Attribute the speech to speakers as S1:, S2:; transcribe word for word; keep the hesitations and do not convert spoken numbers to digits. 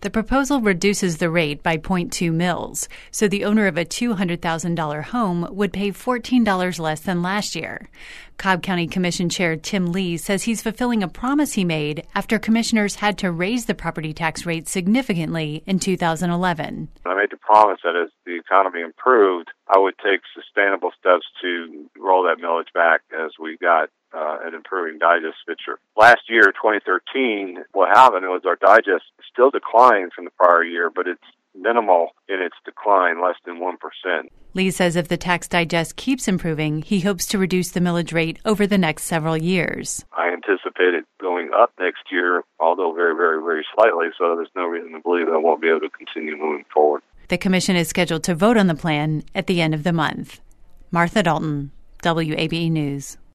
S1: The proposal reduces the rate by zero point two mils, so the owner of a two hundred thousand dollars home would pay fourteen dollars less than last year. Cobb County Commission Chair Tim Lee says he's fulfilling a promise he made after commissioners had to raise the property tax rate significantly in two thousand eleven.
S2: I made the promise that as the economy improved, I would take sustainable steps to roll that millage back as we got uh, an improving digest picture. Last year, twenty thirteen, what happened was our digest still declined from the prior year, but it's minimal in its decline, less than one percent.
S1: Lee says if the tax digest keeps improving, he hopes to reduce the millage rate over the next several years.
S2: I anticipate it going up next year, although very, very, very slightly, so there's no reason to believe that I won't be able to continue moving forward.
S1: The commission is scheduled to vote on the plan at the end of the month. Martha Dalton, W A B E News.